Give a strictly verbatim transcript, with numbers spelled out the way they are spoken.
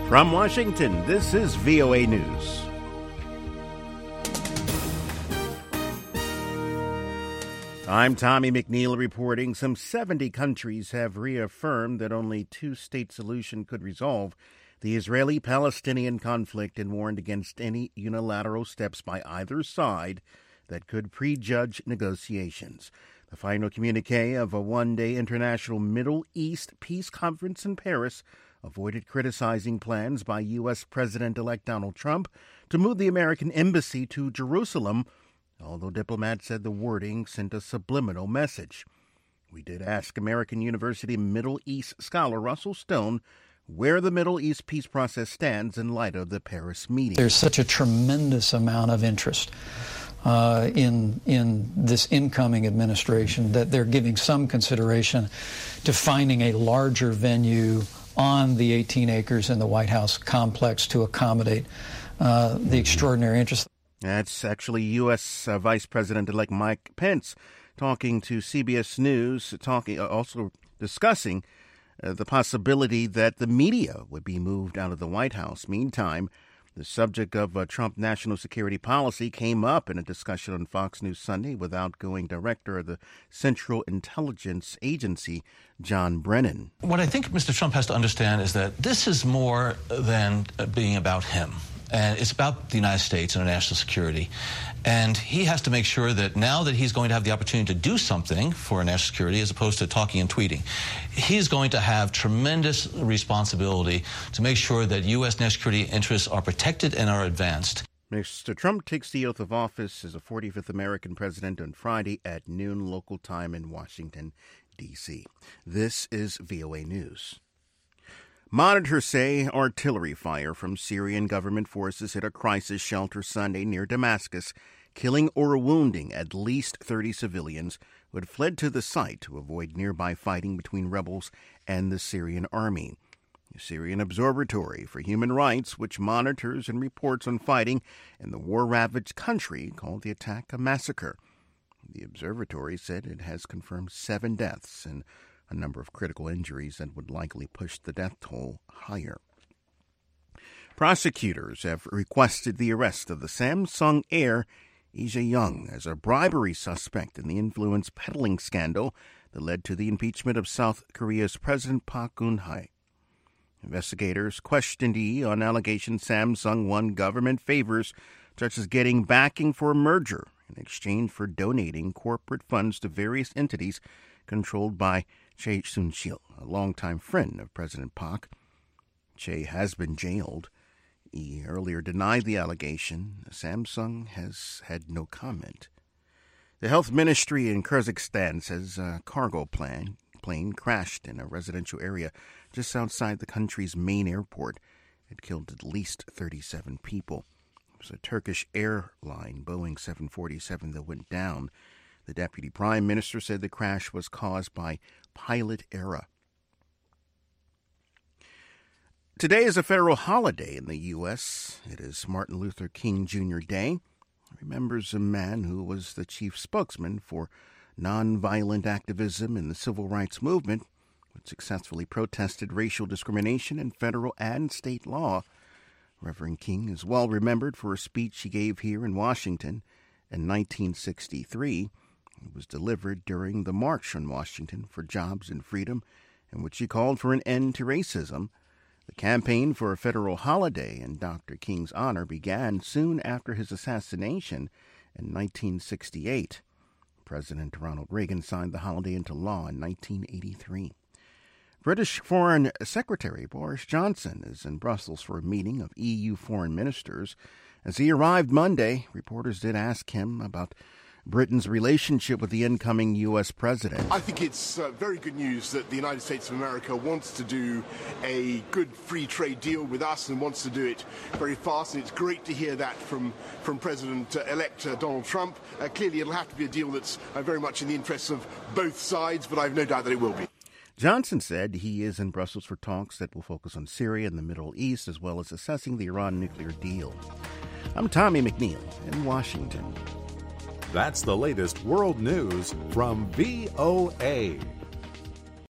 From Washington, this is V O A News. I'm Tommy McNeil reporting. Some seventy countries have reaffirmed that only two-state solution could resolve the Israeli-Palestinian conflict and warned against any unilateral steps by either side that could prejudge negotiations. The final communique of a one-day international Middle East peace conference in Paris avoided criticizing plans by U S. President-elect Donald Trump to move the American embassy to Jerusalem, although diplomats said the wording sent a subliminal message. We did ask American University Middle East scholar Russell Stone where the Middle East peace process stands in light of the Paris meeting. There's such a tremendous amount of interest uh, in in this incoming administration that they're giving some consideration to finding a larger venue on the eighteen acres in the White House complex to accommodate uh, the extraordinary interest. That's actually U S. Uh, Vice President-elect Mike Pence talking to C B S News, talking uh, also discussing uh, the possibility that the media would be moved out of the White House. Meantime, the subject of uh, Trump national security policy came up in a discussion on Fox News Sunday with outgoing director of the Central Intelligence Agency, John Brennan. What I think Mister Trump has to understand is that this is more than being about him. And it's about the United States and our national security. And he has to make sure that now that he's going to have the opportunity to do something for our national security as opposed to talking and tweeting, he's going to have tremendous responsibility to make sure that U S national security interests are protected and are advanced. Mister Trump takes the oath of office as the forty-fifth American president on Friday at noon local time in Washington, D C This is V O A News. Monitors say artillery fire from Syrian government forces hit a crisis shelter Sunday near Damascus, killing or wounding at least thirty civilians who had fled to the site to avoid nearby fighting between rebels and the Syrian army. The Syrian Observatory for Human Rights, which monitors and reports on fighting in the war-ravaged country, called the attack a massacre. The observatory said it has confirmed seven deaths and a number of critical injuries that would likely push the death toll higher. Prosecutors have requested the arrest of the Samsung heir, Lee Jae-young, as a bribery suspect in the influence peddling scandal that led to the impeachment of South Korea's President Park Geun-hye. Investigators questioned Lee on allegations Samsung won government favors, such as getting backing for a merger in exchange for donating corporate funds to various entities controlled by Chae Soon-sil, a longtime friend of President Park. Chae has been jailed. He earlier denied the allegation. Samsung has had no comment. The health ministry in Kyrgyzstan says a cargo plane, plane crashed in a residential area just outside the country's main airport. It killed at least thirty-seven people. It was a Turkish airline, Boeing seven forty-seven, that went down. The deputy prime minister said the crash was caused by pilot error. Today is a federal holiday in the U S It is Martin Luther King Junior Day. It remembers a man who was the chief spokesman for nonviolent activism in the civil rights movement, which successfully protested racial discrimination in federal and state law. Reverend King is well remembered for a speech he gave here in Washington in nineteen sixty-three. It was delivered during the March on Washington for Jobs and Freedom, in which he called for an end to racism. The campaign for a federal holiday in Doctor King's honor began soon after his assassination in nineteen sixty-eight. President Ronald Reagan signed the holiday into law in nineteen eighty-three. British Foreign Secretary Boris Johnson is in Brussels for a meeting of E U foreign ministers. As he arrived Monday, reporters did ask him about Britain's relationship with the incoming U S president. I think it's uh, very good news that the United States of America wants to do a good free trade deal with us and wants to do it very fast. And it's great to hear that from, from President-elect uh, Donald Trump. Uh, clearly, it'll have to be a deal that's uh, very much in the interests of both sides, but I have no doubt that it will be. Johnson said he is in Brussels for talks that will focus on Syria and the Middle East, as well as assessing the Iran nuclear deal. I'm Tommy McNeil in Washington. That's the latest world news from V O A.